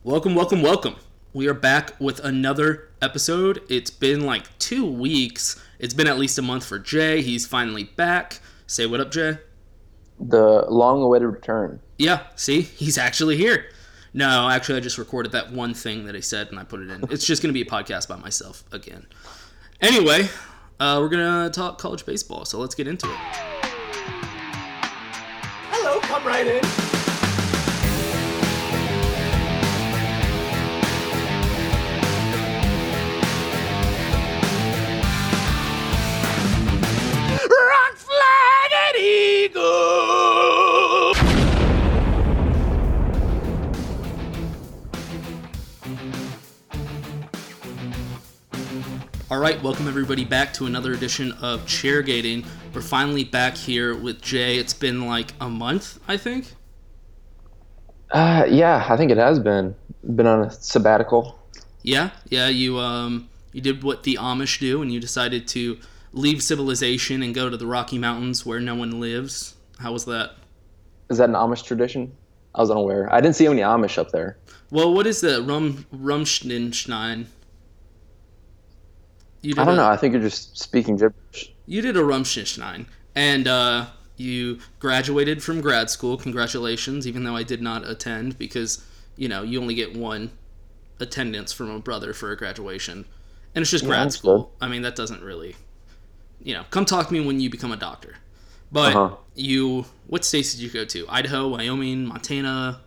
Welcome, welcome, welcome. We are back with another episode. It's been like 2 weeks. It's been at least a month for Jay. He's finally back. Say what up, Jay. The long-awaited return. Yeah, see? He's actually here. No, actually, I just recorded that one thing that he said and I put it in. It's just going to be a podcast by myself again. Anyway, we're going to talk college baseball, so let's get into it. Hello, come right in. Rock flag and eagle. All right, welcome everybody back to another edition of Chairgating. We're finally back here with Jay. It's been like a month, I think. Yeah, I think it has been. Been on a sabbatical. Yeah. You did what the Amish do, and you decided to leave civilization and go to the Rocky Mountains where no one lives. How was that? Is that an Amish tradition? I was unaware. I didn't see any Amish up there. Well, what is the Rumschenstein? I don't know. I think you're just speaking gibberish. You did a Rumschenstein, and you graduated from grad school. Congratulations, even though I did not attend because, you only get one attendance from a brother for a graduation. And it's just grad school. I mean, that doesn't really, come talk to me when you become a doctor. But what states did you go to? Idaho, Wyoming, Montana?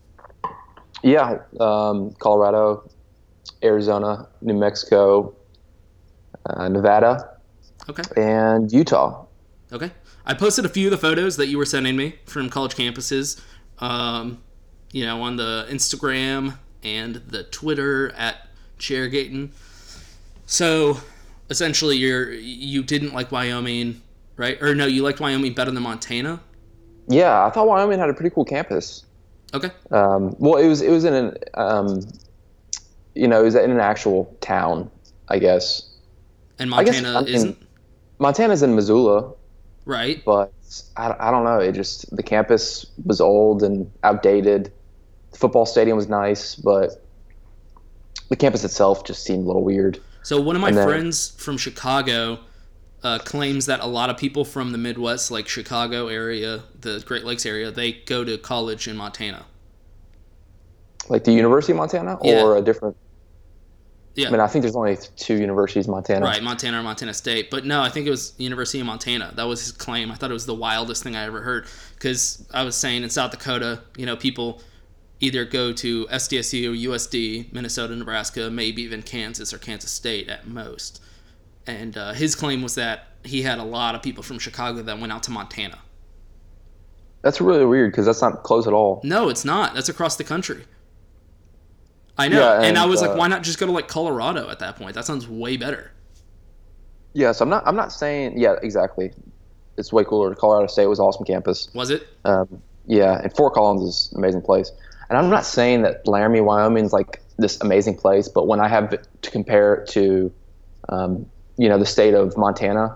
Yeah, Colorado, Arizona, New Mexico, Nevada, and Utah. Okay. I posted a few of the photos that you were sending me from college campuses, on the Instagram and the Twitter at Chairgating. So, essentially, you didn't like Wyoming, right? Or no, you liked Wyoming better than Montana? Yeah, I thought Wyoming had a pretty cool campus. Okay. Well, it was in an it was in an actual town, I guess. And Montana isn't? Montana's in Missoula. Right. But I don't know. The campus was old and outdated. The football stadium was nice, but the campus itself just seemed a little weird. So one of my friends from Chicago claims that a lot of people from the Midwest, like Chicago area, the Great Lakes area, they go to college in Montana. Like the University of Montana? Yeah. Or a different... Yeah. I mean, I think there's only 2 universities in Montana. Right, Montana or Montana State. But no, I think it was University of Montana. That was his claim. I thought it was the wildest thing I ever heard. Because I was saying in South Dakota, people either go to SDSU or USD, Minnesota, Nebraska, maybe even Kansas or Kansas State at most. And his claim was that he had a lot of people from Chicago that went out to Montana. That's really weird because that's not close at all. No, it's not. That's across the country. I know, yeah, and I was like, why not just go to like Colorado at that point? That sounds way better. Yeah, so I'm not saying, yeah, exactly. It's way cooler. Colorado State was an awesome campus. Was it? Yeah, and Fort Collins is an amazing place. And I'm not saying that Laramie, Wyoming is like this amazing place, but when I have to compare it to, the state of Montana,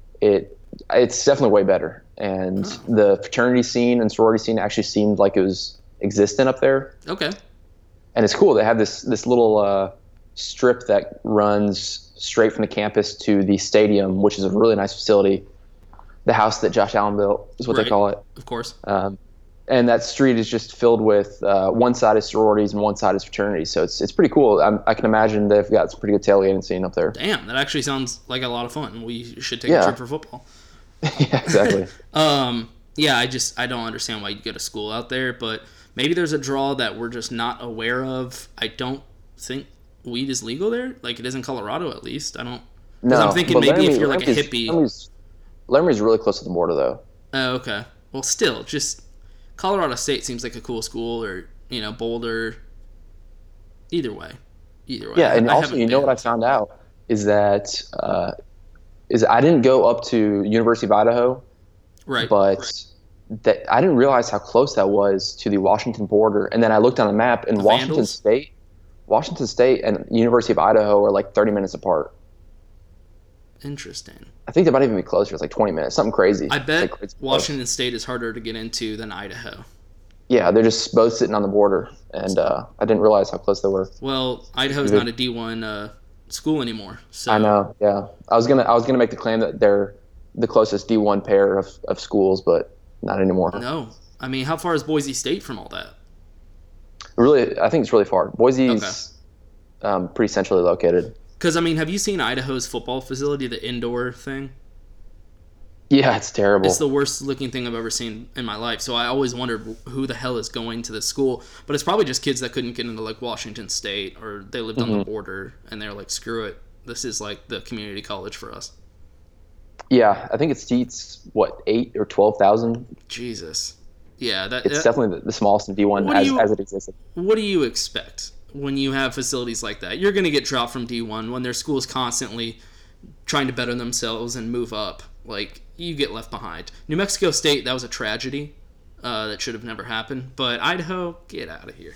it's definitely way better. And the fraternity scene and sorority scene actually seemed like it was existent up there. Okay. And it's cool. They have this little strip that runs straight from the campus to the stadium, which is a really nice facility. The house that Josh Allen built is what they call it. Of course. And that street is just filled with one side is sororities and one side is fraternities. So it's pretty cool. I can imagine they've got some pretty good tailgating scene up there. Damn, that actually sounds like a lot of fun. We should take a trip for football. Yeah, exactly. Yeah, I don't understand why you go to school out there, but maybe there's a draw that we're just not aware of. I don't think weed is legal there. Like, it is in Colorado, at least. I don't... Because I'm thinking maybe if you're like a hippie... Laramie's really close to the border, though. Oh, okay. Well, still, just... Colorado State seems like a cool school, or, Boulder. Either way. Yeah, and also, what I found out is that... I didn't go up to University of Idaho. Right. But... that I didn't realize how close that was to the Washington border. And then I looked on a map, and Washington State and University of Idaho are like 30 minutes apart. Interesting. I think they might even be closer. It's like 20 minutes, something crazy. I bet Washington State is harder to get into than Idaho. Yeah, they're just both sitting on the border, and I didn't realize how close they were. Well, Idaho's not a D1 school anymore. So I know. Yeah, I was gonna make the claim that they're the closest D1 pair of schools, but not anymore. No. I mean, how far is Boise State from all that? Really, I think it's really far. Boise's pretty centrally located. Because, I mean, have you seen Idaho's football facility, the indoor thing? Yeah, it's terrible. It's the worst looking thing I've ever seen in my life. So I always wondered who the hell is going to this school. But it's probably just kids that couldn't get into, like, Washington State, or they lived on the border, and they're like, screw it. This is, like, the community college for us. Yeah, I think it seats, 8 or 12,000? Jesus. Yeah. It's definitely the smallest in D1 as it existed. What do you expect when you have facilities like that? You're going to get dropped from D1 when their school's constantly trying to better themselves and move up. Like, you get left behind. New Mexico State, that was a tragedy. That should have never happened. But Idaho, get out of here.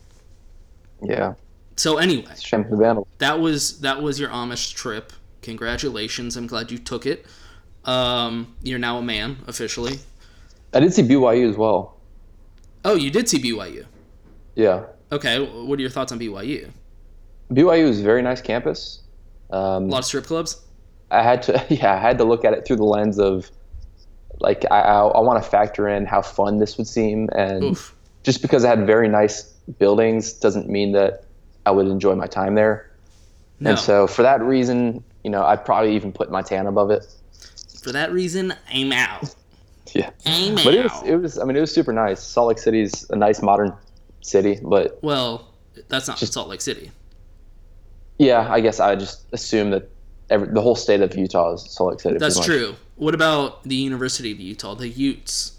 Yeah. So anyway, It's a shame for the Vandals. that was your Amish trip. Congratulations. I'm glad you took it. You're now a man, officially. I did see BYU as well. Oh, you did see BYU. Yeah. Okay, what are your thoughts on BYU? BYU is a very nice campus. A lot of strip clubs? I had to look at it through the lens of, like, I want to factor in how fun this would seem, and Oof. just because it had very nice buildings doesn't mean that I would enjoy my time there. No. And so for that reason, I'd probably even put Montana above it. For that reason, I'm out. Yeah. I'm But out. it was super nice. Salt Lake City's a nice modern city, but Well, that's not Salt Lake City. yeah, I guess I just assume that the whole state of Utah is Salt Lake City. That's pretty much. true. What about the University of Utah, the Utes?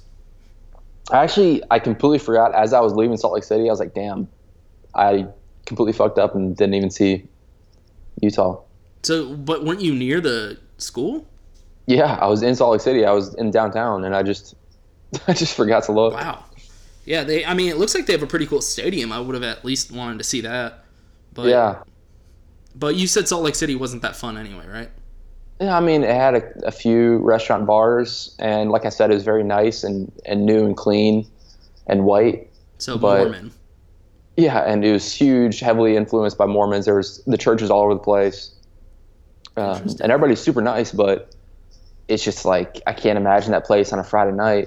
I completely forgot as I was leaving Salt Lake City. I was like, damn, I completely fucked up and didn't even see Utah. So, but weren't you near the school? Yeah, I was in Salt Lake City. I was in downtown, and I just forgot to look. Wow. Yeah, it looks like they have a pretty cool stadium. I would have at least wanted to see that. But, Yeah. But you said Salt Lake City wasn't that fun anyway, right? Yeah, I mean, it had a few restaurant bars, and like I said, it was very nice and new and clean and white. So, But- Mormon. Yeah, and it was huge, heavily influenced by Mormons. There was the churches all over the place, and everybody's super nice. But it's just like I can't imagine that place on a Friday night.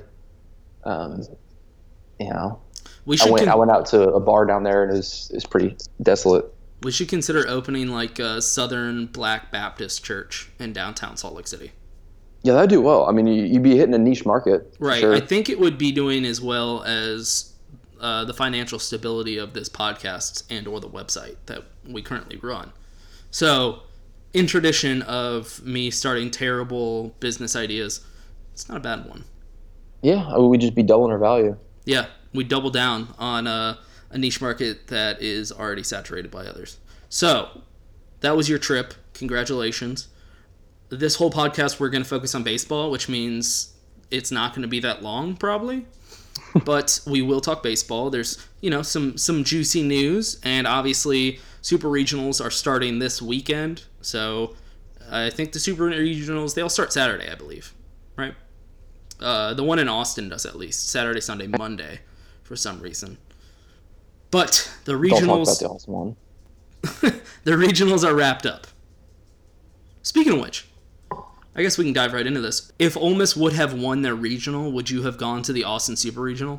We I should went out to a bar down there, and it was pretty desolate. we should consider opening like a Southern Black Baptist church in downtown Salt Lake City. Yeah, that'd do well. I mean, you'd be hitting a niche market, for Right. sure. I think it would be doing as well as the financial stability of this podcast and or the website that we currently run. So, in tradition of me starting terrible business ideas, it's not a bad one. Yeah, we'd just be doubling our value. Yeah, we double down on a niche market that is already saturated by others. So, that was your trip. Congratulations. This whole podcast, we're going to focus on baseball, which means it's not going to be that long, probably. But we will talk baseball. There's, some juicy news, and obviously Super Regionals are starting this weekend. So I think the Super Regionals, they all start Saturday, I believe, right? The one in Austin does at least. Saturday, Sunday, Monday, for some reason. But the Don't talk about regionals, the awesome one. the regionals are wrapped up. Speaking of which, I guess we can dive right into this. If Ole Miss would have won their regional, would you have gone to the Austin Super Regional?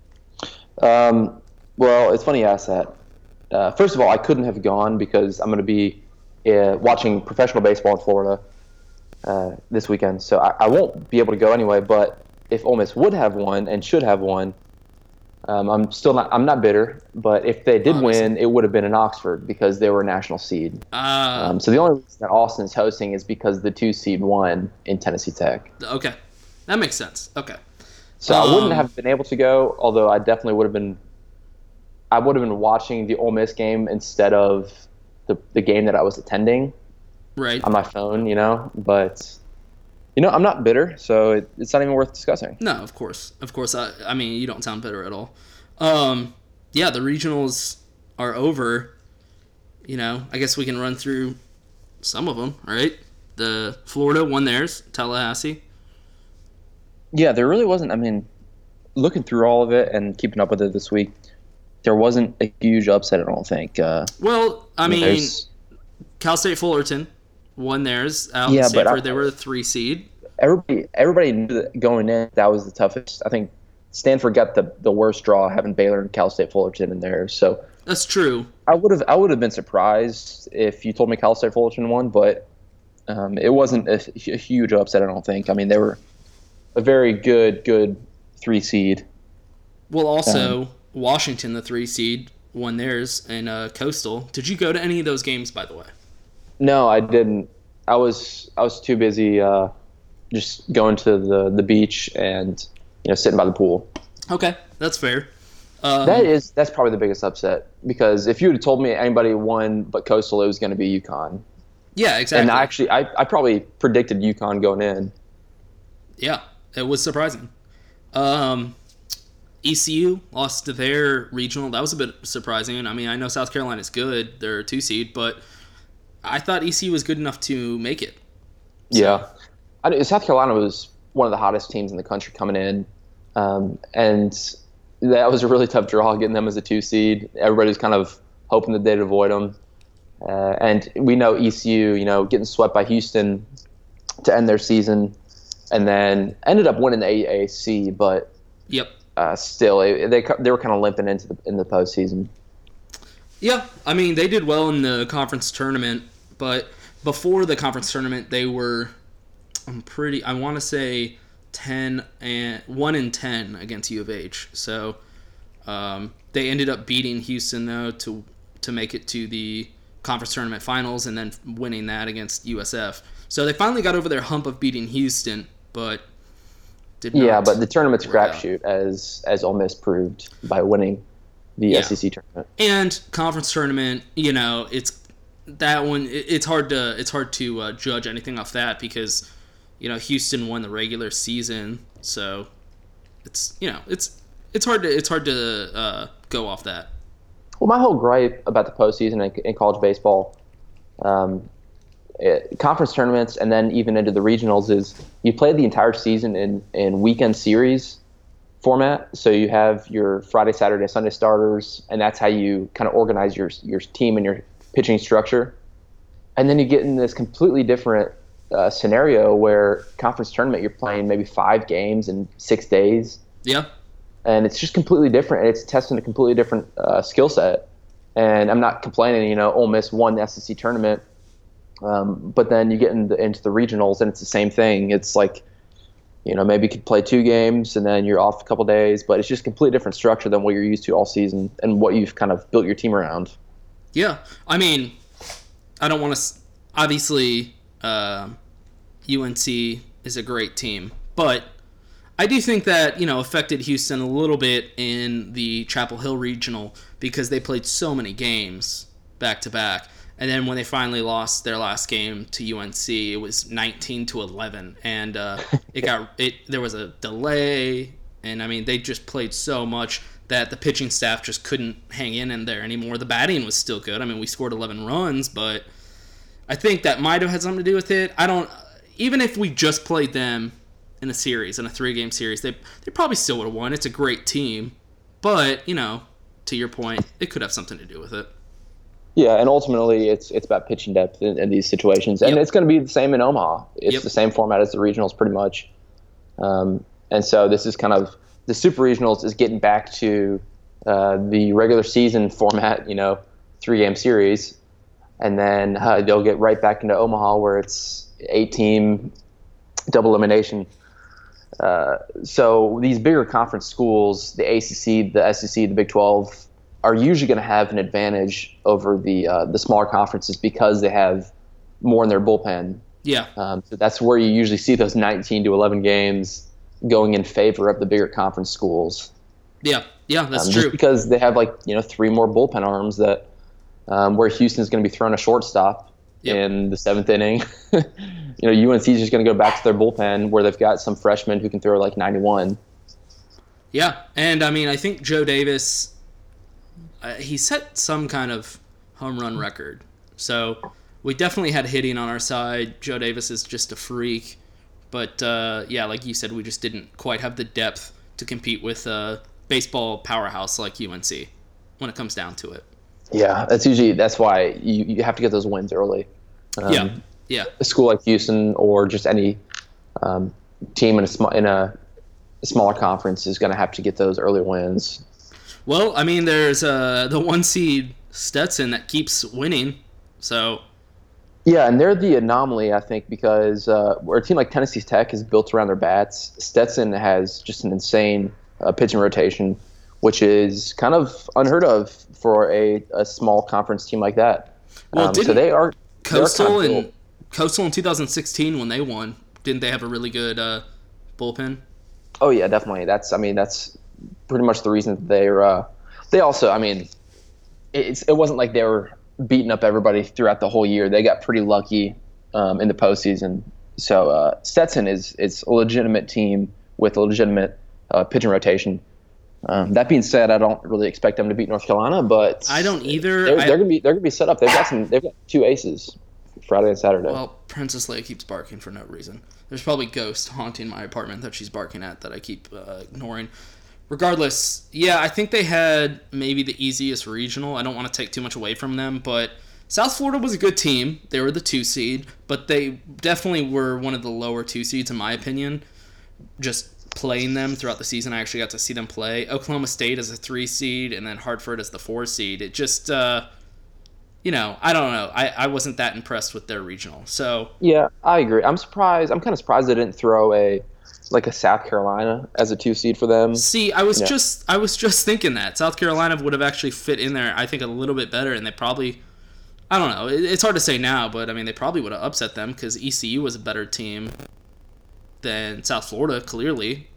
Well, it's funny you ask that. First of all, I couldn't have gone because I'm going to be watching professional baseball in Florida this weekend, so I won't be able to go anyway. But if Ole Miss would have won and should have won, I'm not bitter. But if they did win, it would have been in Oxford because they were a national seed. So the only reason that Austin is hosting is because the 2 seed won in Tennessee Tech. Okay. That makes sense. Okay. So I wouldn't have been able to go, although I definitely would have been. I would have been watching the Ole Miss game instead of the game that I was attending Right. on my phone, But I'm not bitter, so it's not even worth discussing. No, of course. Of course. I mean, you don't sound bitter at all. Yeah, the regionals are over. I guess we can run through some of them, right? The Florida won theirs, Tallahassee. Yeah, there really wasn't. I mean, looking through all of it and keeping up with it this week, there wasn't a huge upset, I don't think. Well, I mean, there's- Cal State Fullerton won theirs out Yeah, in but Stanford. They were a 3 seed. everybody knew that going in, that was the toughest. I think Stanford got the worst draw, having Baylor and Cal State Fullerton in there. So That's true. I would have been surprised if you told me Cal State Fullerton won, but it wasn't a huge upset, I don't think. I mean, they were a very good 3 seed. Well, also, Washington, the 3 seed, won theirs in Coastal. Did you go to any of those games, by the way? No, I didn't. I was too busy just going to the beach and sitting by the pool. Okay, that's fair. That's probably the biggest upset, because if you would have told me anybody won but Coastal, it was going to be UConn. Yeah, exactly. And actually, I probably predicted UConn going in. Yeah, it was surprising. ECU lost to their regional. That was a bit surprising. I mean, I know South Carolina's good. They're a 2 seed, but I thought ECU was good enough to make it. Yeah. South Carolina was one of the hottest teams in the country coming in. And that was a really tough draw, getting them as a 2 seed. Everybody's kind of hoping that they'd avoid them. And we know ECU, getting swept by Houston to end their season, and then ended up winning the AAC, but Yep. Still, they were kind of limping in the postseason. Yeah, I mean, they did well in the conference tournament, but before the conference tournament, they were, I want to say 1-10 against U of H. So they ended up beating Houston, though, to make it to the conference tournament finals, and then winning that against USF. So they finally got over their hump of beating Houston, but did not. Yeah, but the tournament's a work out. crapshoot, as Ole Miss proved by winning the SEC tournament. And conference tournament, it's that one. It's hard to judge anything off that, because Houston won the regular season, so it's hard to go off that. Well, my whole gripe about the postseason in college baseball, conference tournaments, and then even into the regionals, is you play the entire season in weekend series format. So you have your Friday, Saturday, Sunday starters, and that's how you kind of organize your team and your pitching structure. And then you get in this completely different scenario where conference tournament, you're playing maybe 5 games in 6 days. Yeah. And it's just completely different. And it's testing a completely different skill set. And I'm not complaining, Ole Miss won the SEC tournament. But then you get into the regionals, and it's the same thing. It's like, maybe you could play 2 games and then you're off a couple days, but it's just a completely different structure than what you're used to all season and what you've kind of built your team around. Yeah. I mean, I don't want to. Obviously, UNC is a great team, but I do think that, affected Houston a little bit in the Chapel Hill regional, because they played so many games back to back. And then when they finally lost their last game to UNC, it was 19-11, and there was a delay, and I mean, they just played so much that the pitching staff just couldn't hang in there anymore. The batting was still good. I mean, we scored 11 runs, but I think that might have had something to do with it. Even if we just played them in a 3-game series, they probably still would have won. It's a great team, but to your point, it could have something to do with it. Yeah, and ultimately it's about pitching depth in these situations. And it's going to be the same in Omaha. It's the same format as the regionals pretty much. And so this is kind of – the super regionals is getting back to the regular season format, 3-game series. And then they'll get right back into Omaha, where it's 8-team double elimination. So these bigger conference schools, the ACC, the SEC, the Big 12 – are usually going to have an advantage over the smaller conferences, because they have more in their bullpen. Yeah. So that's where you usually see those 19-11 games going in favor of the bigger conference schools. Yeah, that's true. Just because they have 3 more bullpen arms that where Houston's going to be throwing a shortstop in the 7th inning. UNC is just going to go back to their bullpen, where they've got some freshmen who can throw 91. Yeah, and I mean, I think Joe Davis. He set some kind of home run record. So we definitely had hitting on our side. Joe Davis is just a freak. But, like you said, we just didn't quite have the depth to compete with a baseball powerhouse like UNC when it comes down to it. Yeah, that's why you have to get those wins early. Yeah. A school like Houston or just any team in a smaller conference is going to have to get those early wins. Well, I mean, there's the 1 seed Stetson that keeps winning, so. Yeah, and they're the anomaly, I think, because where a team like Tennessee Tech is built around their bats, Stetson has just an insane pitching rotation, which is kind of unheard of for a small conference team like that. Well, so they are Coastal in 2016 when they won. Didn't they have a really good bullpen? Oh yeah, definitely. That's pretty much the reason that they also. I mean, it wasn't like they were beating up everybody throughout the whole year. They got pretty lucky in the postseason. So Stetson is a legitimate team with a legitimate pitching rotation. That being said, I don't really expect them to beat North Carolina, but I don't either. They're gonna be set up. They've got 2 aces, Friday and Saturday. Well, Princess Leia keeps barking for no reason. There's probably ghosts haunting my apartment that she's barking at that I keep ignoring. Regardless, yeah, I think they had maybe the easiest regional. I don't want to take too much away from them, but South Florida was a good team. They were the 2 seed, but they definitely were one of the lower 2 seeds in my opinion. Just playing them throughout the season, I actually got to see them play. Oklahoma State as a 3 seed, and then Hartford as the 4 seed. It just, I don't know. I wasn't that impressed with their regional. So yeah, I agree. I'm surprised. I'm kind of surprised they didn't throw a South Carolina as a 2 seed for them. See, I was just thinking that South Carolina would have actually fit in there, I think, a little bit better, and they probably, I don't know. It's hard to say now, but I mean, they probably would have upset them because ECU was a better team than South Florida, clearly.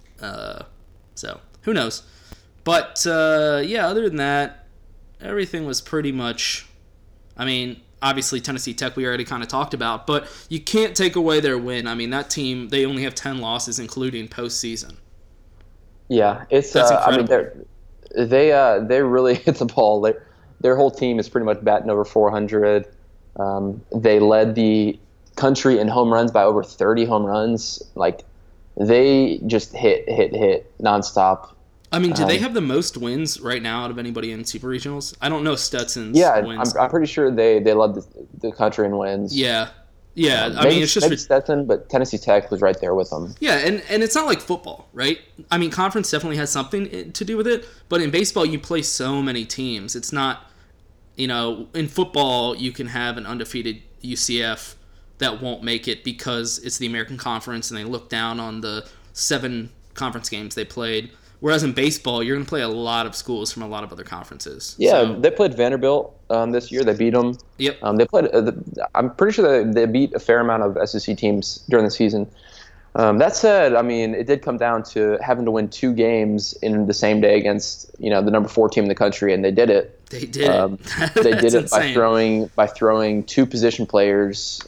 So who knows? But yeah, other than that, everything was pretty much. I mean, obviously Tennessee Tech we already kind of talked about, but you can't take away their win. I mean, that team, they only have 10 losses, including postseason. Yeah, it's. That's I incredible. mean, they really hit the ball. Their whole team is pretty much batting over 400. They led the country in home runs by over 30 home runs. Like, they just hit nonstop. I mean, do they have the most wins right now out of anybody in Super Regionals? I don't know Stetson's wins. I'm pretty sure they led the country in wins. Yeah. I Maybe, mean, it's just maybe Stetson, but Tennessee Tech was right there with them. Yeah, and it's not like football, right? I mean, conference definitely has something to do with it, but in baseball, you play so many teams. It's not, in football, you can have an undefeated UCF that won't make it because it's the American Conference and they look down on the 7 conference games they played. Whereas in baseball, you're going to play a lot of schools from a lot of other conferences. Yeah, They played Vanderbilt this year. They beat them. Yep. They played. I'm pretty sure they beat a fair amount of SEC teams during the season. That said, I mean, it did come down to having to win 2 games in the same day against the number 4 team in the country, and they did it. They did it. They did it insane. by throwing 2 position players.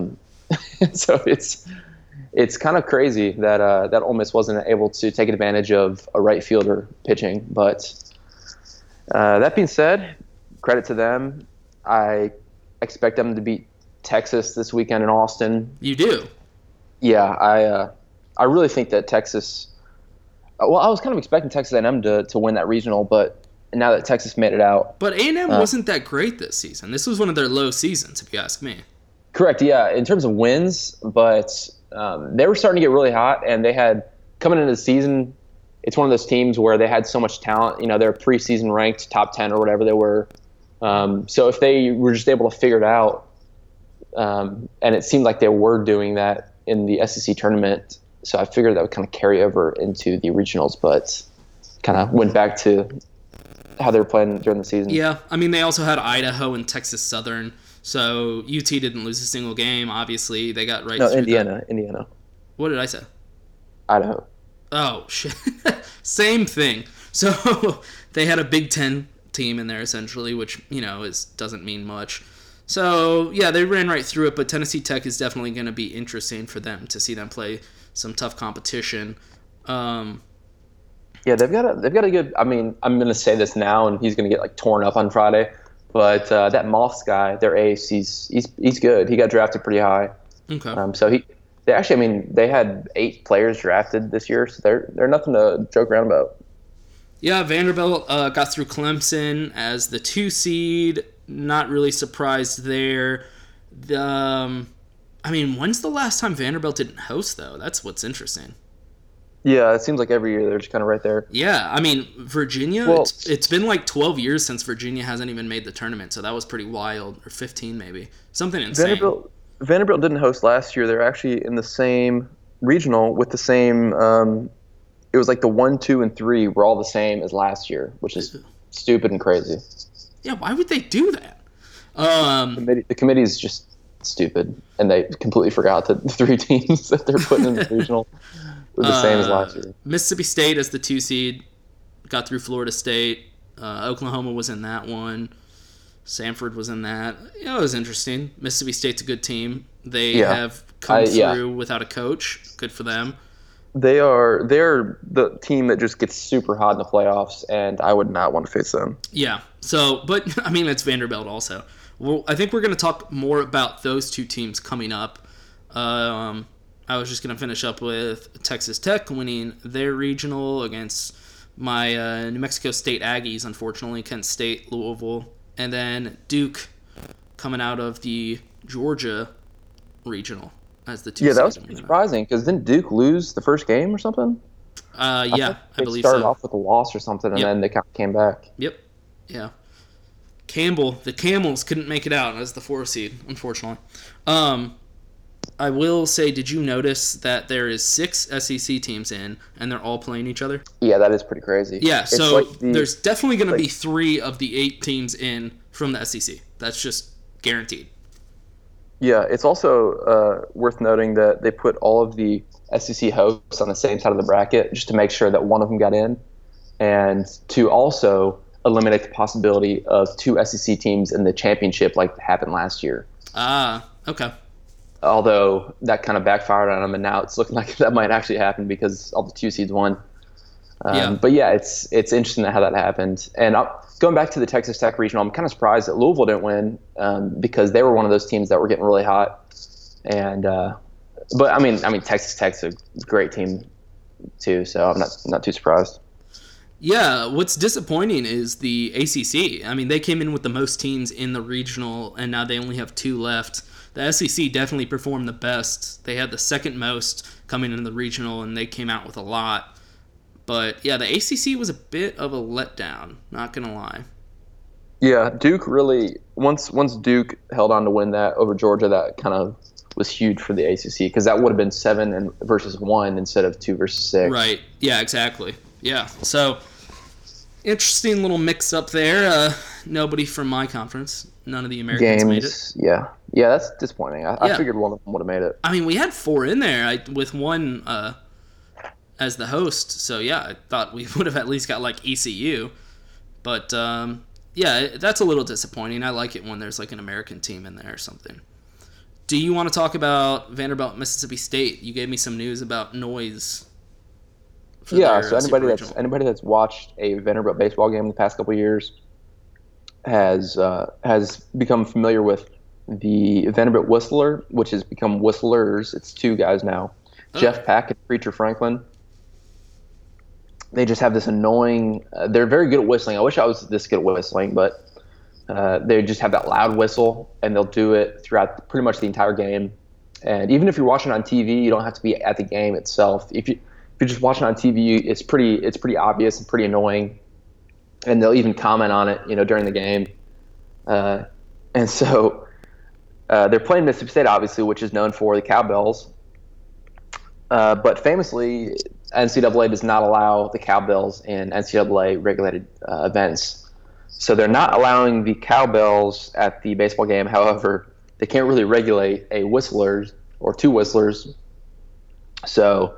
So it's kind of crazy that Ole Miss wasn't able to take advantage of a right fielder pitching. But that being said, credit to them. I expect them to beat Texas this weekend in Austin. You do? Yeah, I really think that Texas. Well, I was kind of expecting Texas A&M to win that regional, but now that Texas made it out. But A&M wasn't that great this season. This was one of their low seasons, if you ask me. Correct. Yeah, in terms of wins, but. They were starting to get really hot, and they had coming into the season. It's one of those teams where they had so much talent. They're preseason ranked top 10 or whatever they were. So if they were just able to figure it out, and it seemed like they were doing that in the SEC tournament, so I figured that would kind of carry over into the regionals, but kind of went back to how they were playing during the season. Yeah, I mean, they also had Idaho and Texas Southern. So UT didn't lose a single game. Obviously, they got right. No, through Indiana. What did I say? Idaho. Oh shit! Same thing. So they had a Big Ten team in there essentially, which doesn't mean much. So yeah, they ran right through it. But Tennessee Tech is definitely going to be interesting for them to see them play some tough competition. Yeah, they've got a good. I mean, I'm going to say this now, and he's going to get torn up on Friday. But that Moss guy, their ace, he's good. He got drafted pretty high. Okay. So they actually, I mean, they had 8 players drafted this year, so they're nothing to joke around about. Yeah, Vanderbilt got through Clemson as the 2 seed. Not really surprised there. I mean, when's the last time Vanderbilt didn't host, though? That's what's interesting. Yeah, it seems like every year they're just kind of right there. Yeah, I mean, Virginia, Well, it's been like 12 years since Virginia hasn't even made the tournament, so that was pretty wild. Or 15, maybe. Something insane. Vanderbilt didn't host last year. They're actually in the same regional with the same. It was like the 1, 2, and 3 were all the same as last year, which is stupid and crazy. Yeah, why would they do that? The committee is just stupid, and they completely forgot that the 3 teams that they're putting in the regional were the same as last year. Mississippi State as the 2 seed got through Florida State. Oklahoma was in that one. Samford was in that. Yeah, it was interesting. Mississippi State's a good team. They have come through without a coach. Good for them. They're the team that just gets super hot in the playoffs, and I would not want to face them. Yeah. So, but I mean, it's Vanderbilt also. Well, I think we're going to talk more about those 2 teams coming up. I was just going to finish up with Texas Tech winning their regional against my New Mexico State Aggies, unfortunately, Kent State, Louisville, and then Duke coming out of the Georgia regional as the 2 Yeah, that was pretty surprising because didn't Duke lose the first game or something? I believe so. They started off with a loss or something, and then they kind of came back. Yep. Yeah. The Camels couldn't make it out as the 4 seed, unfortunately. I will say, did you notice that there is 6 SEC teams in, and they're all playing each other? Yeah, that is pretty crazy. Yeah, so like there's definitely going to be 3 of the 8 teams in from the SEC. That's just guaranteed. Yeah, it's also worth noting that they put all of the SEC hosts on the same side of the bracket just to make sure that one of them got in, and to also eliminate the possibility of 2 SEC teams in the championship like happened last year. Okay. Although that kind of backfired on them, and now it's looking like that might actually happen because all the 2 seeds won. But yeah, it's interesting how that happened. And going back to the Texas Tech regional, I'm kind of surprised that Louisville didn't win because they were one of those teams that were getting really hot. And but I mean, Texas Tech's a great team too, so I'm not too surprised. Yeah, what's disappointing is the ACC. I mean, they came in with the most teams in the regional, and now they only have 2 left. The SEC definitely performed the best. They had the second most coming into the regional, and they came out with a lot. But, yeah, the ACC was a bit of a letdown, not going to lie. Yeah, Duke really – once Duke held on to win that over Georgia, that kind of was huge for the ACC because that would have been 7 versus 1 instead of 2 versus 6. Right. Yeah, exactly. Yeah, so interesting little mix-up there. Nobody from my conference. None of the Americans made it. Yeah, that's disappointing. I figured one of them would have made it. I mean, we had 4 in there with one as the host, so yeah, I thought we would have at least got like ECU. But yeah, that's a little disappointing. I like it when there's like an American team in there or something. Do you want to talk about Vanderbilt, Mississippi State? You gave me some news about noise. Yeah, so anybody that's watched a Vanderbilt baseball game in the past couple of years has become familiar with the Vanderbilt Whistler, which has become Whistlers. It's 2 guys now, Jeff Pack and Preacher Franklin. They just have this annoying. They're very good at whistling. I wish I was this good at whistling, but they just have that loud whistle, and they'll do it throughout pretty much the entire game. And even if you're watching on TV, you don't have to be at the game itself. If you're just watching on TV, it's pretty obvious and pretty annoying. And they'll even comment on it, during the game. And so they're playing Mississippi State, obviously, which is known for the cowbells. But famously, NCAA does not allow the cowbells in NCAA regulated events. So they're not allowing the cowbells at the baseball game. However, they can't really regulate a whistlers or 2 whistlers. So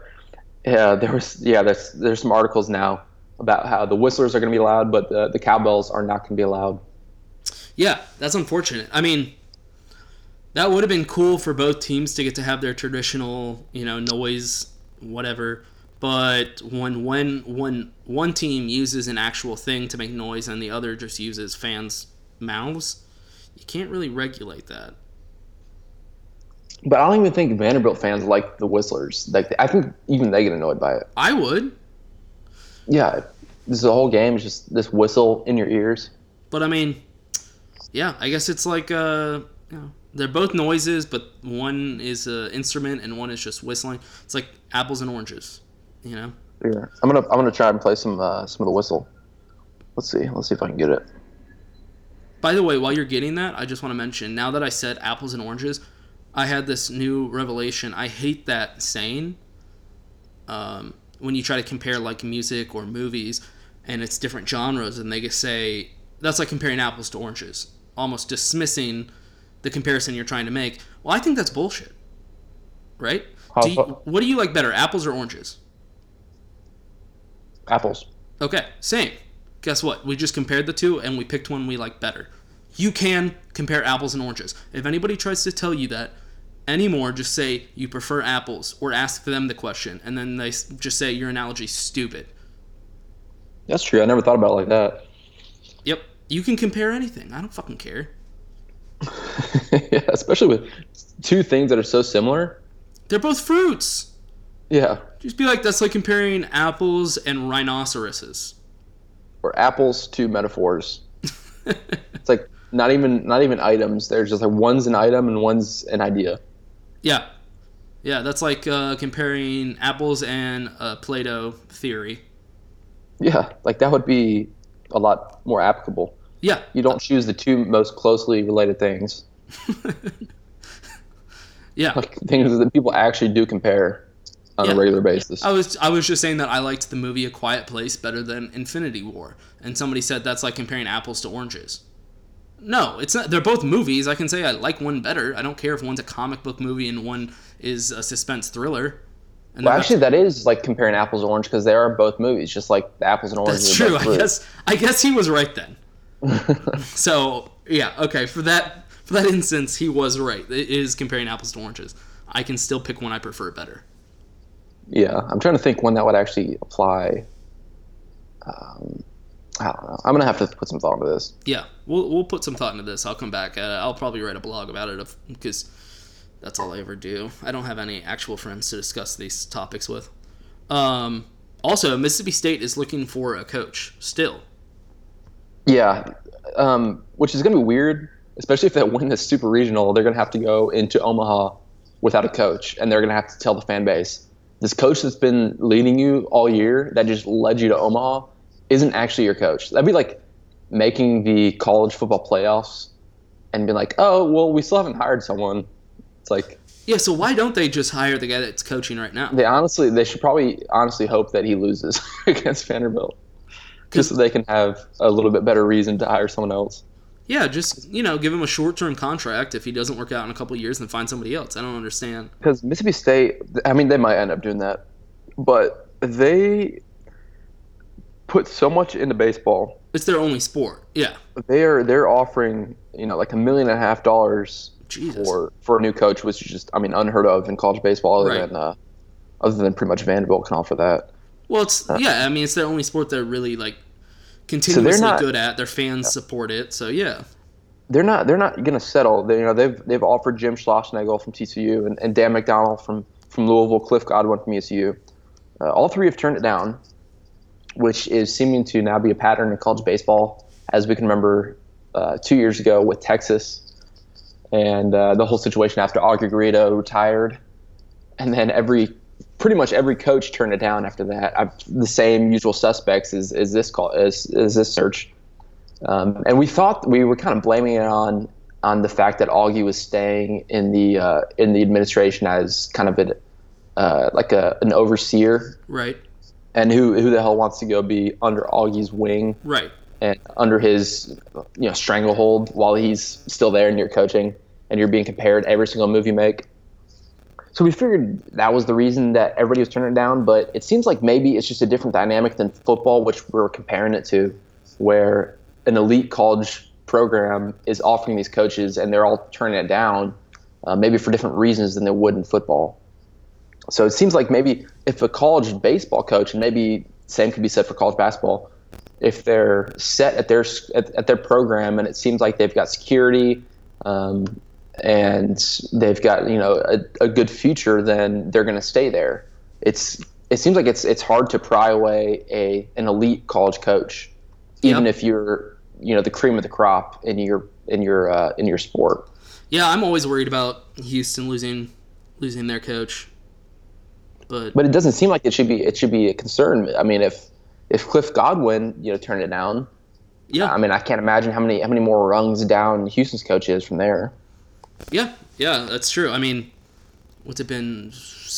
there's some articles now about how the whistlers are going to be allowed, but the cowbells are not going to be allowed. Yeah, that's unfortunate. I mean, that would have been cool for both teams to get to have their traditional, noise, whatever. But when one team uses an actual thing to make noise and the other just uses fans' mouths, you can't really regulate that. But I don't even think Vanderbilt fans like the Whistlers. Like I think even they get annoyed by it. I would, Yeah, this the whole game is just this whistle in your ears. but I mean, yeah, I guess it's like they're both noises, but one is an instrument and one is just whistling. It's like apples and oranges, you know. Yeah, I'm gonna try and play some of the whistle. Let's see if I can get it. By the way, while you're getting that, I just want to mention, now that I said apples and oranges, I had this new revelation. I hate that saying when you try to compare like music or movies and it's different genres, and they say that's like comparing apples to oranges, almost dismissing the comparison you're trying to make. Well, I think that's bullshit, right? What do you like better, apples or oranges? Apples. Okay, same. Guess what? We just compared the two and we picked one we like better. You can compare apples and oranges. If anybody tries to tell you that anymore, just say you prefer apples or ask them the question, and then they just say your analogy's stupid. That's true. I never thought about it like that. Yep. You can compare anything. I don't fucking care. Yeah, especially with two things that are so similar. They're both fruits. Yeah. Just be like, that's like comparing apples and rhinoceroses. Or apples to metaphors. It's like not even items. There's just like one's an item and one's an idea. Yeah. Yeah, that's like comparing apples and Plato theory. Yeah, like that would be a lot more applicable. Yeah. You don't choose the two most closely related things. Yeah. Like things that people actually do compare on a regular basis. I was just saying that I liked the movie A Quiet Place better than Infinity War, and somebody said that's like comparing apples to oranges. No, it's not. They're both movies. I can say I like one better. I don't care if one's a comic book movie and one is a suspense thriller. And Well, actually, that is like comparing apples and oranges because they are both movies, just like the apples and oranges. That's are true. both fruit. I guess he was right then. So yeah, okay. For that instance, he was right. It is comparing apples to oranges. I can still pick one I prefer better. Yeah, I'm trying to think when that would actually apply. I don't know. I'm gonna have to put some thought into this. Yeah, we'll put some thought into this. I'll come back. I'll probably write a blog about it because that's all I ever do. I don't have any actual friends to discuss these topics with. Also, Mississippi State is looking for a coach still. Yeah, which is gonna be weird, especially if they win this super regional. They're gonna have to go into Omaha without a coach, and they're gonna have to tell the fan base, this coach that's been leading you all year, that just led you to Omaha, isn't actually your coach. That'd be like making the college football playoffs and being like, oh, well, we still haven't hired someone. It's like, Yeah, so why don't they just hire the guy that's coaching right now? they should probably honestly hope that he loses against Vanderbilt, just so they can have a little bit better reason to hire someone else. Yeah, just, give him a short-term contract. If he doesn't work out in a couple of years, then find somebody else. I don't understand. Because Mississippi State, I mean, they might end up doing that, but they put so much into baseball. It's their only sport. Yeah. They're offering like $1.5 million Jesus. for a new coach, which is just, I mean, unheard of in college baseball, Right. other than pretty much Vanderbilt can offer that. Well, it's their only sport they're really like continuously good at. Their fans support it, so yeah. They're not gonna settle. They've offered Jim Schlossnagle from TCU and Dan McDonald from Louisville, Cliff Godwin from ECU. All three have turned it down, which is seeming to now be a pattern in college baseball, as we can remember 2 years ago with Texas and the whole situation after Augie Garrido retired, and then pretty much every coach turned it down after that. The same usual suspects is this search, and we thought we were kind of blaming it on the fact that Augie was staying in the administration as kind of an overseer, Right. and who the hell wants to go be under Augie's wing, Right. and under his stranglehold while he's still there and you're coaching and you're being compared every single move you make. So we figured that was the reason that everybody was turning it down, but it seems like maybe it's just a different dynamic than football, which we're comparing it to, where an elite college program is offering these coaches and they're all turning it down, maybe for different reasons than they would in football. So it seems like maybe if a college baseball coach, and maybe same could be said for college basketball, if they're set at their program and it seems like they've got security, and they've got a good future, then they're going to stay there. It seems like it's hard to pry away an elite college coach, even if you're the cream of the crop in your sport. Yeah, I'm always worried about Houston losing their coach, but it doesn't seem like it should be a concern. I mean, if Cliff Godwin turned it down, I mean, I can't imagine how many more rungs down Houston's coach is from there. Yeah, that's true. I mean, what's it been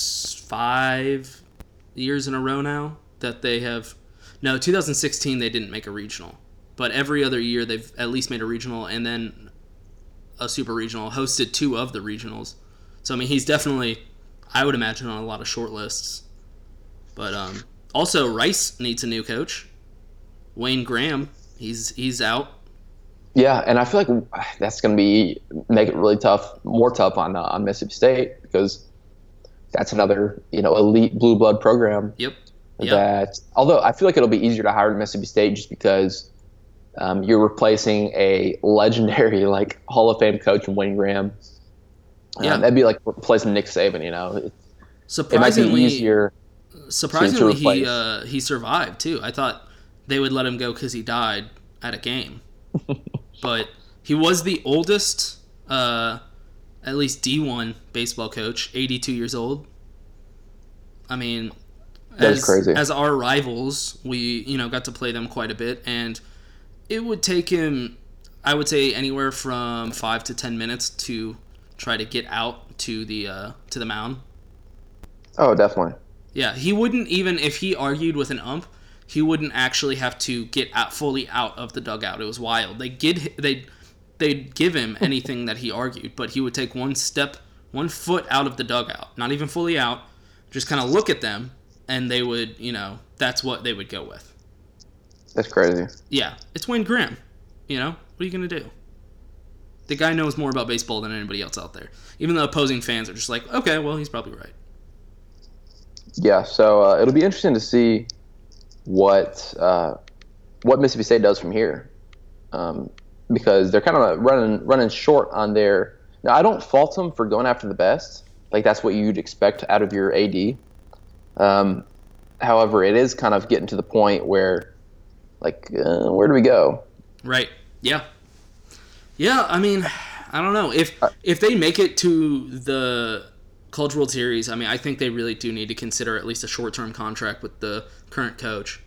5 years in a row now that they have? No, 2016 they didn't make a regional, but every other year they've at least made a regional and then a super regional. Hosted 2 of the regionals, so I mean he's definitely, I would imagine, on a lot of short lists. But also Rice needs a new coach. Wayne Graham, he's out. Yeah, and I feel like that's going to make it really more tough on Mississippi State, because that's another elite blue blood program. Yep. That, although I feel like it'll be easier to hire at Mississippi State just because you're replacing a legendary Hall of Fame coach in Wayne Graham. That'd be like replacing Nick Saban. Surprisingly, it might be easier. Surprisingly, he survived too. I thought they would let him go because he died at a game, but he was the oldest, at least D1 baseball coach, 82 years old. I mean, that's crazy. As our rivals, we got to play them quite a bit, and it would take him, I would say, anywhere from 5 to 10 minutes to try to get out to the mound. Oh, definitely. Yeah, he wouldn't even, if he argued with an ump, he wouldn't actually have to get fully out of the dugout. It was wild. They'd give him anything that he argued, but he would take 1 foot out of the dugout, not even fully out, just kind of look at them, and they would, that's what they would go with. That's crazy. Yeah, it's Wayne Graham. What are you going to do? The guy knows more about baseball than anybody else out there. Even though opposing fans are just like, okay, well, he's probably right. Yeah, so it'll be interesting to see what Mississippi State does from here, because they're kind of running short on their. Now, I don't fault them for going after the best. That's what you'd expect out of your AD. However, it is kind of getting to the point where, where do we go? Right. Yeah. Yeah. I mean, I don't know if they make it to the College World Series. I mean, I think they really do need to consider at least a short-term contract with the current coach.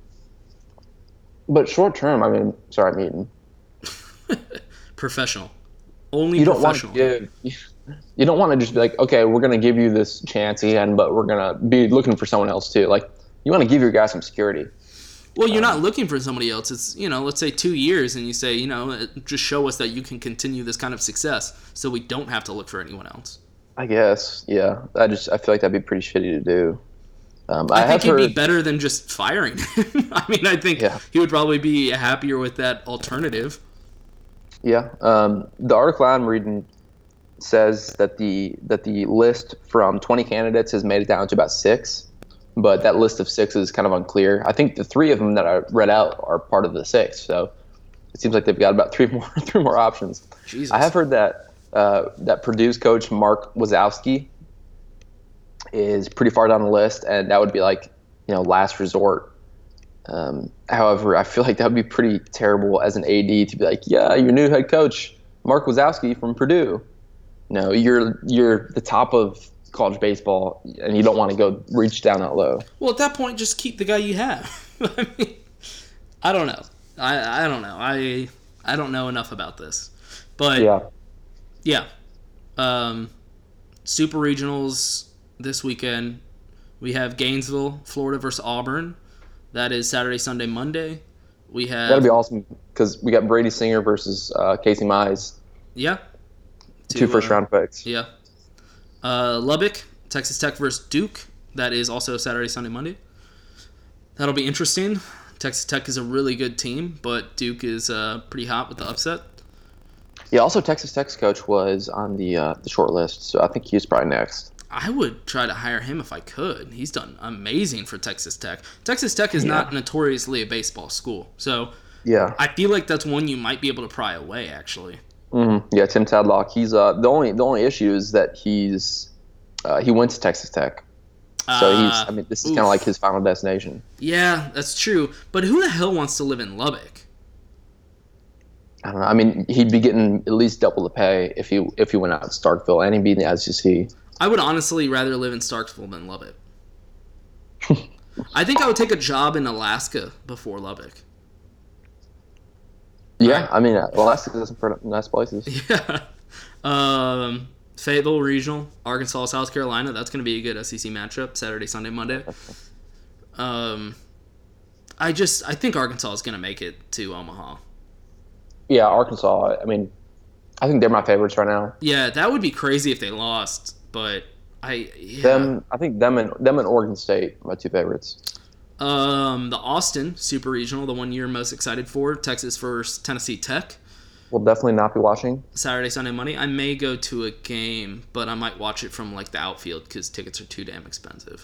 But short-term, I mean, sorry, I'm eating. Professional. Only professional. You don't want to just be like, okay, we're going to give you this chance again, but we're going to be looking for someone else too. You want to give your guy some security. Well, you're not looking for somebody else. It's, let's say 2 years, and you say, just show us that you can continue this kind of success so we don't have to look for anyone else. I guess, yeah. I feel like that'd be pretty shitty to do. I think it'd be better than just firing him. I mean, I think he would probably be happier with that alternative. Yeah. The article I'm reading says that the list from 20 candidates has made it down to about 6, but that list of 6 is kind of unclear. I think the 3 of them that I read out are part of the 6, so it seems like they've got about 3 more options. Jesus. I have heard that Purdue's coach Mark Wazowski is pretty far down the list, and that would be last resort. However, I feel like that would be pretty terrible as an AD to be like, yeah, your new head coach, Mark Wazowski from Purdue. No, you're the top of college baseball, and you don't want to go reach down that low. Well, at that point, just keep the guy you have. I mean, I don't know. I don't know. I don't know enough about this, but yeah. Super regionals this weekend. We have Gainesville, Florida versus Auburn. That is Saturday, Sunday, Monday. We have that'll be awesome because we got Brady Singer versus Casey Mize. Yeah. 2 first-round picks. Yeah. Lubbock, Texas Tech versus Duke. That is also Saturday, Sunday, Monday. That'll be interesting. Texas Tech is a really good team, but Duke is pretty hot with the upset. Yeah, also Texas Tech's coach was on the short list, so I think he's probably next. I would try to hire him if I could. He's done amazing for Texas Tech. Texas Tech is not notoriously a baseball school, so yeah, I feel like that's one you might be able to pry away, actually. Yeah, Tim Tadlock. He's the only issue is that he went to Texas Tech, so this is kind of like his final destination. Yeah, that's true. But who the hell wants to live in Lubbock? I don't know. I mean, he'd be getting at least double the pay if he went out to Starkville, and he'd be in the SEC. I would honestly rather live in Starkville than Lubbock. I think I would take a job in Alaska before Lubbock. Yeah, I mean, Alaska has some pretty nice places. Yeah. Fayetteville Regional, Arkansas, South Carolina. That's going to be a good SEC matchup. Saturday, Sunday, Monday. I think Arkansas is going to make it to Omaha. Yeah, Arkansas. I mean, I think they're my favorites right now. Yeah, that would be crazy if they lost, but I think them and Oregon State are my two favorites. The Austin Super Regional, the one you're most excited for, Texas versus Tennessee Tech. We'll definitely not be watching. Saturday, Sunday, Monday. I may go to a game, but I might watch it from like the outfield because tickets are too damn expensive.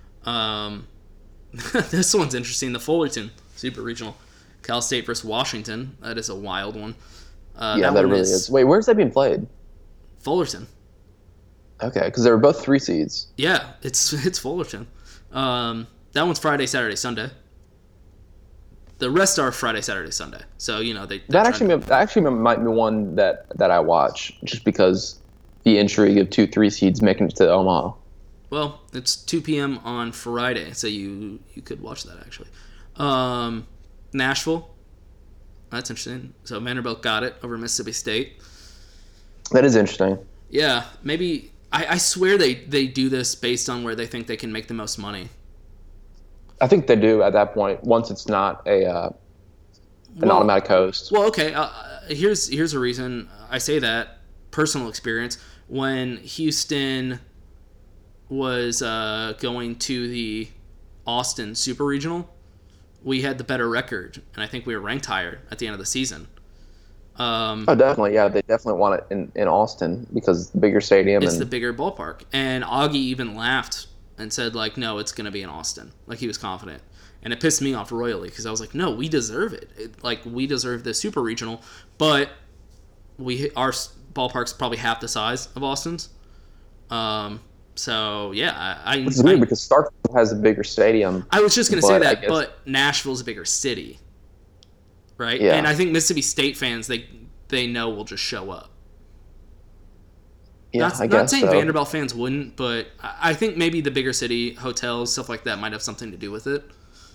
This one's interesting. The Fullerton Super Regional, Cal State versus Washington. That is a wild one. That really is. Wait, where's that being played? Fullerton. Okay, because they were both 3 seeds. Yeah, it's Fullerton. That one's Friday, Saturday, Sunday. The rest are Friday, Saturday, Sunday. So that actually might be one that I watch just because the intrigue of 2 3 seeds making it to Omaha. Well, it's 2 p.m. on Friday, so you could watch that actually. Nashville. That's interesting. So Vanderbilt got it over Mississippi State. That is interesting. Yeah, maybe I swear they do this based on where they think they can make the most money. I think they do at that point once it's not an automatic host. Well, okay. Here's a reason I say that. Personal experience. When Houston was going to the Austin Super Regional, we had the better record, and I think we were ranked higher at the end of the season. Definitely. Yeah, they definitely want it in Austin because the bigger stadium. It's the bigger ballpark. And Augie even laughed and said, like, no, it's going to be in Austin. Like, he was confident. And it pissed me off royally because I was like, no, we deserve it. We deserve the Super Regional. But our ballpark's probably half the size of Austin's. So, yeah. It's weird because Starkville has a bigger stadium. I was just going to say that, but Nashville's a bigger city. Right? Yeah. And I think Mississippi State fans, they know will just show up. Yeah, I guess not saying so. Vanderbilt fans wouldn't, but I think maybe the bigger city hotels, stuff like that, might have something to do with it.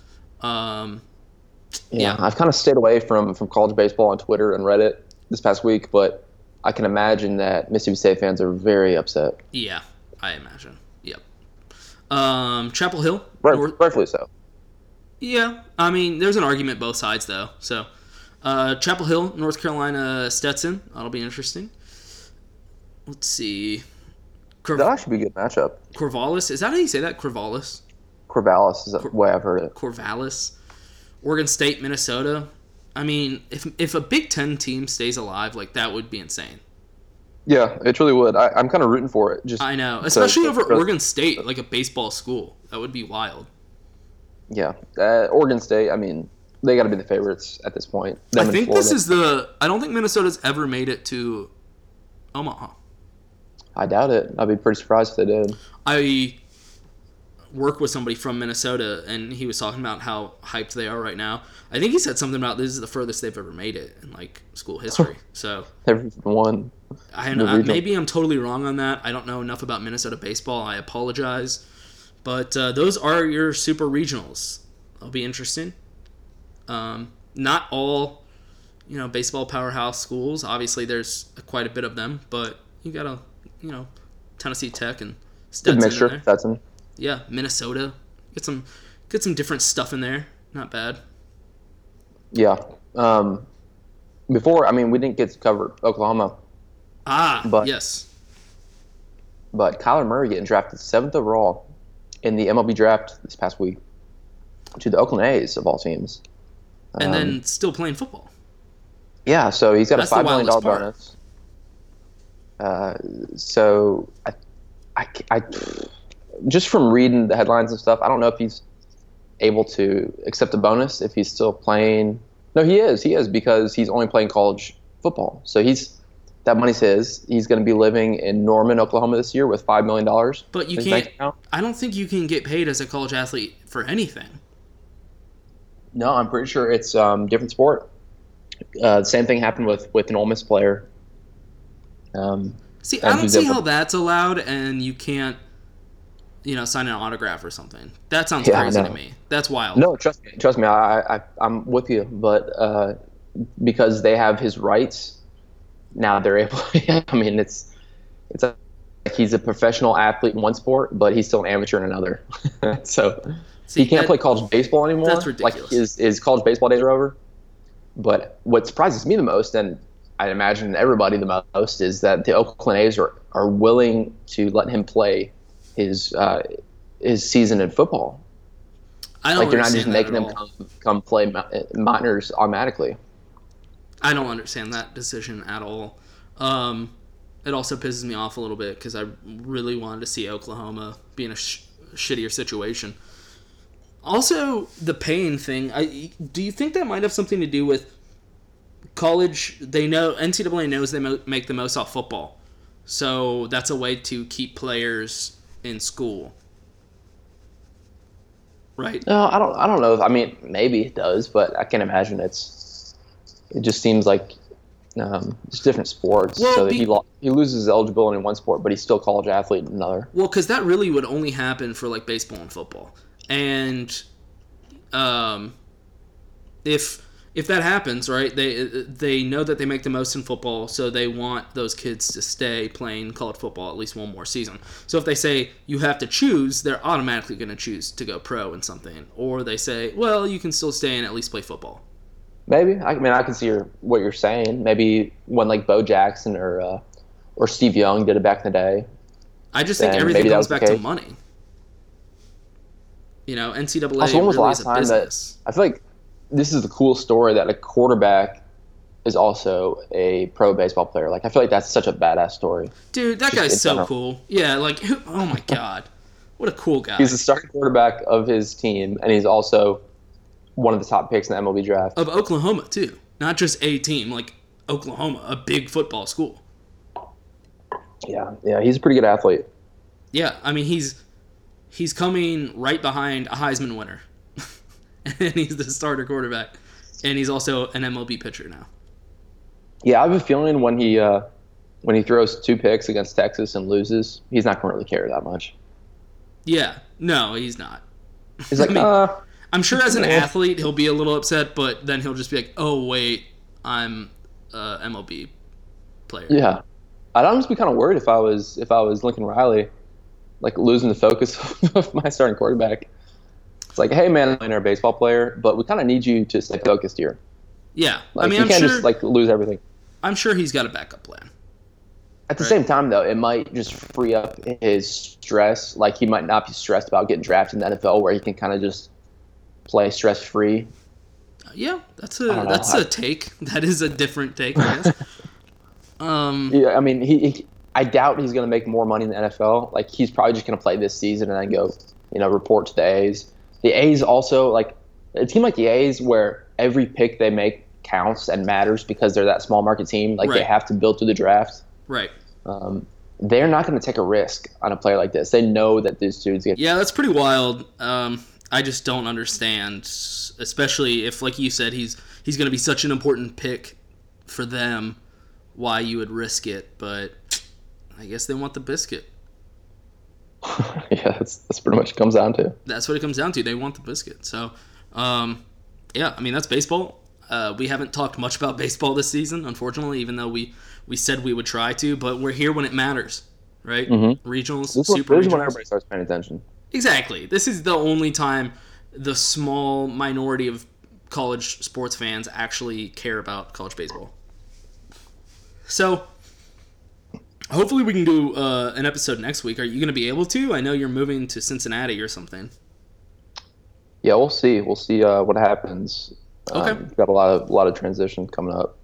Yeah, I've kind of stayed away from college baseball on Twitter and Reddit this past week, but I can imagine that Mississippi State fans are very upset. Yeah, I imagine. Yep. Chapel Hill. Rightfully so. Yeah, I mean, there's an argument both sides, though. So, Chapel Hill, North Carolina, Stetson. That'll be interesting. Let's see. That'll actually be a good matchup. Corvallis. Is that how you say that? Corvallis? Corvallis is the way I've heard it. Corvallis. Oregon State, Minnesota. I mean, if a Big Ten team stays alive, like, that would be insane. Yeah, it really would. I'm kind of rooting for it. I know. Especially over Oregon State, like a baseball school. That would be wild. Yeah. Oregon State, I mean, they got to be the favorites at this point. I think this is I don't think Minnesota's ever made it to Omaha. I doubt it. I'd be pretty surprised if they did. I work with somebody from Minnesota, and he was talking about how hyped they are right now. I think he said something about this is the furthest they've ever made it in, like, school history. So they've won. Maybe I'm totally wrong on that. I don't know enough about Minnesota baseball. I apologize. But those are your super regionals. That'll be interesting. Not all, baseball powerhouse schools. Obviously, there's quite a bit of them, but you got Tennessee Tech and Stetson. Good mixture, Stetson. Yeah, Minnesota. Get some different stuff in there. Not bad. Yeah. Before, we didn't get to cover Oklahoma. Yes. But Kyler Murray getting drafted 7th overall in the MLB draft this past week to the Oakland A's of all teams. And then still playing football. Yeah, so he's got a $5 million bonus. So I just from reading the headlines and stuff, I don't know if he's able to accept a bonus if he's still playing. No, he is because he's only playing college football. So he's That money's his. He's going to be living in Norman, Oklahoma this year with $5 million. But you in his can't. bank account. I don't think you can get paid as a college athlete for anything. No, I'm pretty sure it's different sport. The same thing happened with an Ole Miss player. See, I don't see how that's allowed, and you can't, sign an autograph or something. That sounds crazy to me. That's wild. No, trust me. I'm with you, but because they have his rights, now they're able. I mean, it's like he's a professional athlete in one sport, but he's still an amateur in another. So he can't play college baseball anymore. That's ridiculous. Like his college baseball days are over. But what surprises me the most, and I imagine everybody the most, is that the Oakland A's are willing to let him play his season in football. I don't they're not understand just making that him come play minors automatically. I don't understand that decision at all. It also pisses me off a little bit because I really wanted to see Oklahoma be in a shittier situation. Also, the paying thing. Do you think that might have something to do with college? They know NCAA knows they make the most off football, so that's a way to keep players in school, right? No, I don't know. I mean, maybe it does, but I can imagine it just seems like it's different sports. Well, so he loses his eligibility in one sport, but he's still a college athlete in another. Well, because that really would only happen for like baseball and football, and if that happens, right? They know that they make the most in football, so they want those kids to stay playing college football at least one more season. So if they say you have to choose, they're automatically going to choose to go pro in something, or they say, well, you can still stay and at least play football. Maybe. I mean, I can see what you're saying. Maybe when like Bo Jackson or Steve Young did it back in the day. I just think everything comes back to money. NCAA also, when was the really last is a time business. that I feel like this is the cool story that a quarterback is also a pro baseball player. Like, I feel like that's such a badass story. Dude, that guy's so cool. Yeah, like, oh my God. What a cool guy. He's the starting quarterback of his team, and he's also one of the top picks in the MLB draft. Of Oklahoma, too. Not just a team, like Oklahoma, a big football school. Yeah, he's a pretty good athlete. Yeah, I mean, he's coming right behind a Heisman winner. And he's the starter quarterback. And he's also an MLB pitcher now. Yeah, I have a feeling when he throws 2 picks against Texas and loses, he's not going to really care that much. Yeah, no, he's not. He's like, I'm sure as an athlete he'll be a little upset, but then he'll just be like, "Oh wait, I'm a MLB player." Yeah, I'd almost be kind of worried if I was Lincoln Riley, like losing the focus of my starting quarterback. It's like, hey man, I'm a baseball player, but we kind of need you to stay focused here. Yeah, like, I mean, you I'm can't sure, just like lose everything. I'm sure he's got a backup plan. At the same time, though, it might just free up his stress. Like, he might not be stressed about getting drafted in the NFL, where he can kind of just play stress-free. Yeah, that's a take. That is a different take, I guess. Yeah, I mean, I doubt he's going to make more money in the NFL. Like, he's probably just going to play this season and then go, report to the A's. The A's also, like, a team like the A's, where every pick they make counts and matters because they're that small market team. Like, They have to build through the draft. Right. They're not going to take a risk on a player like this. They know that these dudes get. Yeah, that's pretty wild. I just don't understand, especially if, like you said, he's going to be such an important pick for them, why you would risk it. But I guess they want the biscuit. Yeah, that's pretty much what it comes down to. That's what it comes down to. They want the biscuit. So, yeah, I mean, that's baseball. We haven't talked much about baseball this season, unfortunately, even though we said we would try to, but we're here when it matters, right? Mm-hmm. Regionals, super regionals. This is when everybody starts paying attention. Exactly. This is the only time the small minority of college sports fans actually care about college baseball. So, hopefully we can do an episode next week. Are you going to be able to? I know you're moving to Cincinnati or something. Yeah, we'll see. We'll see what happens. Okay. We've got a lot of transition coming up.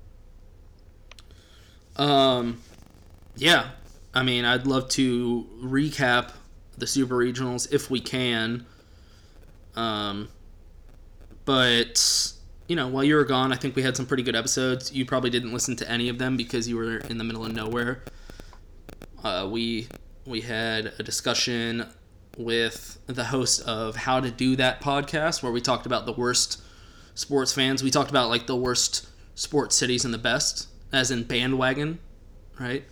Yeah. I mean, I'd love to recap the Super Regionals if we can. But while you were gone, I think we had some pretty good episodes. You probably didn't listen to any of them because you were in the middle of nowhere. We had a discussion with the host of How to Do That podcast, where we talked about the worst sports fans. We talked about like the worst sports cities and the best, as in bandwagon, right?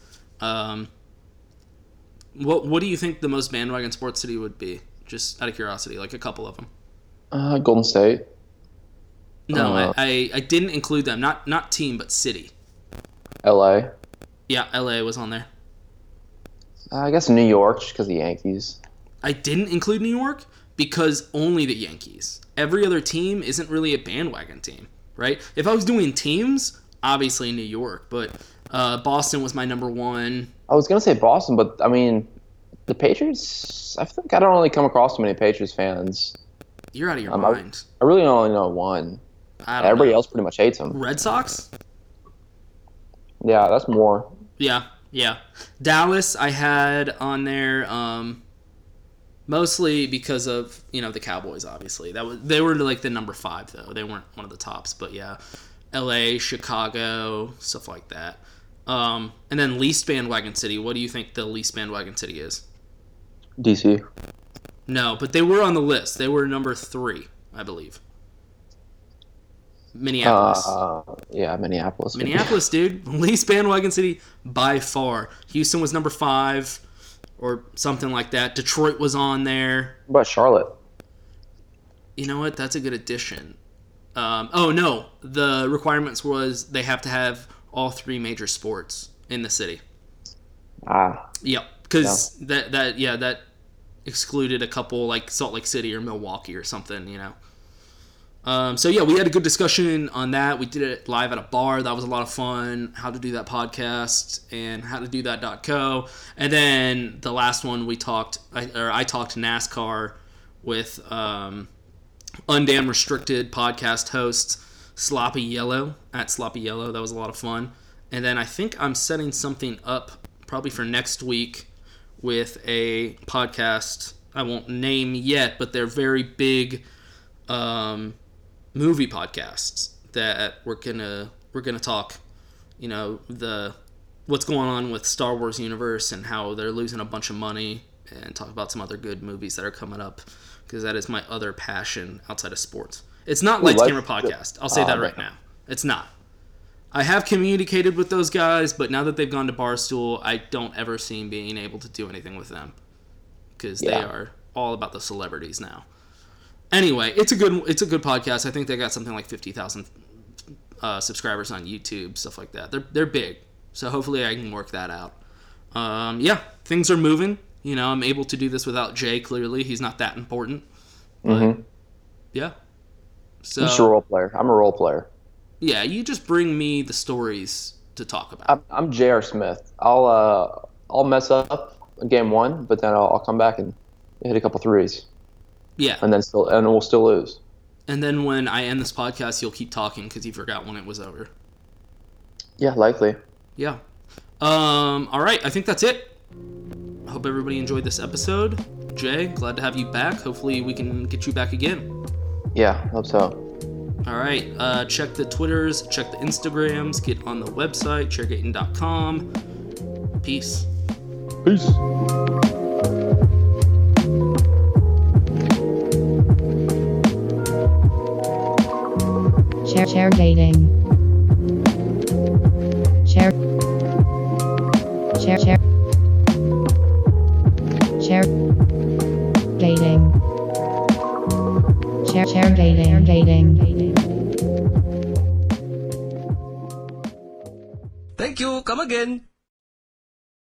What do you think the most bandwagon sports city would be? Just out of curiosity, like a couple of them. Golden State. No, I didn't include them. Not team, but city. L.A. Yeah, L.A. was on there. I guess New York, just because of the Yankees. I didn't include New York because only the Yankees. Every other team isn't really a bandwagon team, right? If I was doing teams, obviously New York, but Boston was my number one. I was going to say Boston, but, I mean, the Patriots, I think I don't really come across too many Patriots fans. You're out of your mind. I really only know one. Everybody else pretty much hates them. Red Sox? Yeah, that's more. Yeah. Dallas I had on there mostly because of, the Cowboys, obviously. They were like the number 5, though. They weren't one of the tops, but yeah. LA, Chicago, stuff like that. And then least bandwagon city. What do you think the least bandwagon city is? DC. No, but they were on the list. They were number 3, I believe. Minneapolis. Yeah, Minneapolis. Minneapolis, dude. Least bandwagon city by far. Houston was number 5 or something like that. Detroit was on there. What about Charlotte? You know what? That's a good addition. Oh, no. The requirements was they have to have all 3 major sports in the city. Yep. Because that excluded a couple like Salt Lake City or Milwaukee or something, So yeah, we had a good discussion on that. We did it live at a bar. That was a lot of fun. How to Do That podcast and howtodothat.co. And then the last one I talked NASCAR with Undamn Restricted podcast host Sloppy Yellow at Sloppy Yellow. That was a lot of fun. And then I think I'm setting something up probably for next week with a podcast I won't name yet, but they're very big movie podcasts that we're gonna talk, what's going on with Star Wars universe and how they're losing a bunch of money, and talk about some other good movies that are coming up, because that is my other passion outside of sports. It's not Lights Camera Podcast. I'll say that right now. It's not. I have communicated with those guys, but now that they've gone to Barstool, I don't ever seem being able to do anything with them, because they are all about the celebrities now. Anyway, it's a good podcast. I think they got something like 50,000 subscribers on YouTube, stuff like that. They're big, so hopefully I can work that out. Things are moving. I'm able to do this without Jay. Clearly, he's not that important. But, yeah. So I'm just a role player. I'm a role player. Yeah, you just bring me the stories to talk about. I'm J.R. Smith. I'll mess up game 1, but then I'll come back and hit a couple threes. Yeah, and we'll still lose. And then when I end this podcast, you'll keep talking because you forgot when it was over. Yeah, likely. Yeah. All right, I think that's it. I hope everybody enjoyed this episode. Jay, glad to have you back. Hopefully we can get you back again. Yeah, hope so. All right, check the Twitters, check the Instagrams, get on the website, chairgating.com. Peace. Peace. Chairgating. Chairgating. Thank you. Come again.